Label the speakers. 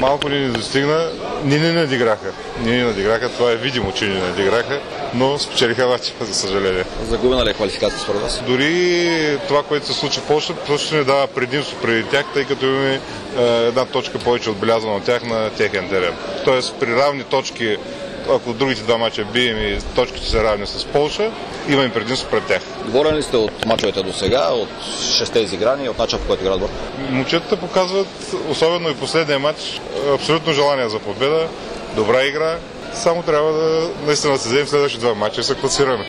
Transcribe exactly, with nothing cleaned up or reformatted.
Speaker 1: малко ни не достигна, ни не надиграха. Ни не надиграха, това е видимо, че ни надиграха, но спечелиха матча, за съжаление.
Speaker 2: Загубена ли е квалификация според вас?
Speaker 1: Дори това, което се случи в Полша, просто ни дава предимство преди тях, тъй като имаме е, една точка повече отбелязвана от тях на техен терен. Тоест при равни точки, ако другите два мача бием и точките са равни с Полша, имаме предимство пред тях.
Speaker 2: Доволен ли сте от мачовете до сега, от шесте изиграни, от начина, по който играят отбор?
Speaker 1: Момчетата показват, особено и последния матч, абсолютно желание за победа, добра игра. Само трябва да наистина да се вземем следващите два мача и се класираме.